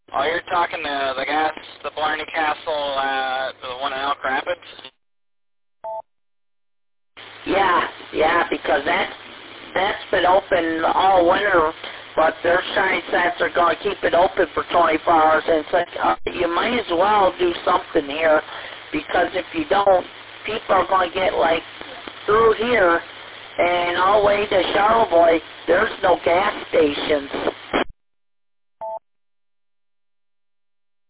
Oh, you're talking the Blarney Castle, the one in Elk Rapids? Yeah, because that's been open all winter, but their sign says they're going to keep it open for 24 hours, and it's like, you might as well do something here, because if you don't, people are going to get, like, through here, and all the way to Charlevoix, there's no gas stations.